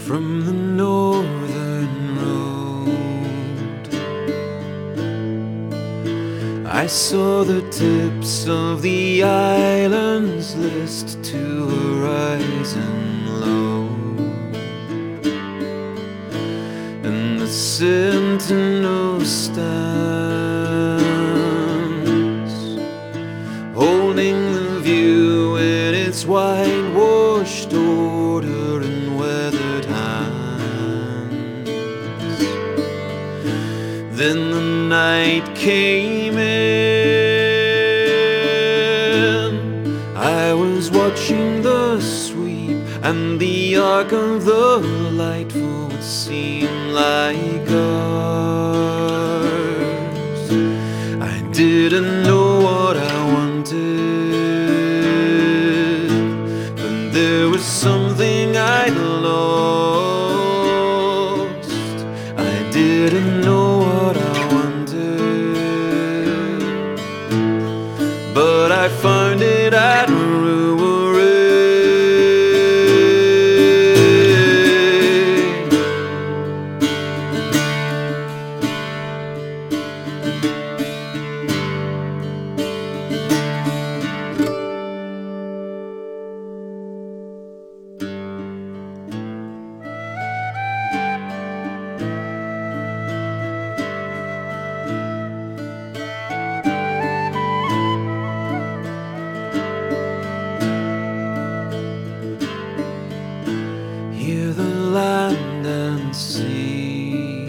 from the northern road. I saw the tips of the islands list to horizon low, and the sentinel stands holding the view in its whitewashed order and weathered hands. Then the night came in. I was watching the sweep, and the arc of the light would seem like ours. I didn't know what I wanted, but there was something I'd lost. I didn't know what I wanted, but I found it at Brewery. Hear the land and sea.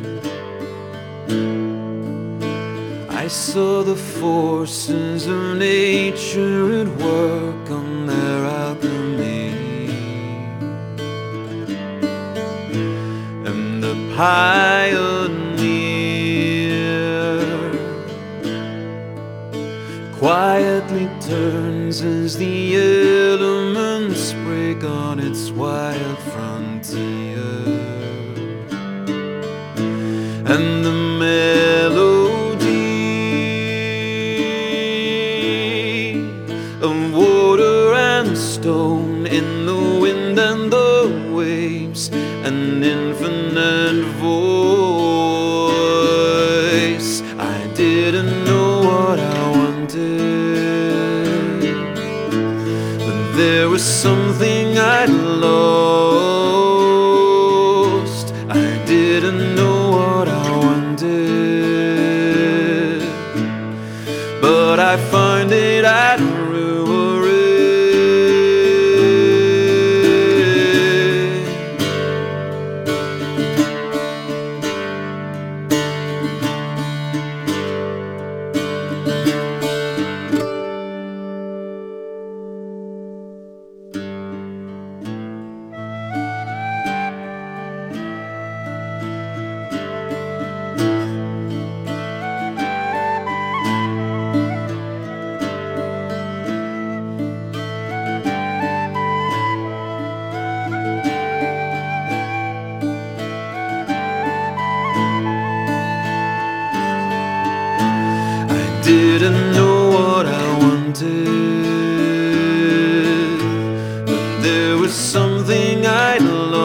I saw the forces of nature at work on their alchemy, and the pioneer quietly turns as the elements break on its wild frontier, and the melody of water and stone in the wind and the waves, an infinite voice. I didn't know what I wanted, but there was something I'd lost. I didn't know what I wanted, but I found it at Brewery. Didn't know what I wanted, but there was something I'd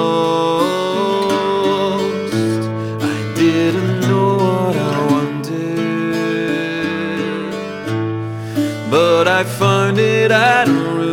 lost. I didn't know what I wanted, but I found it at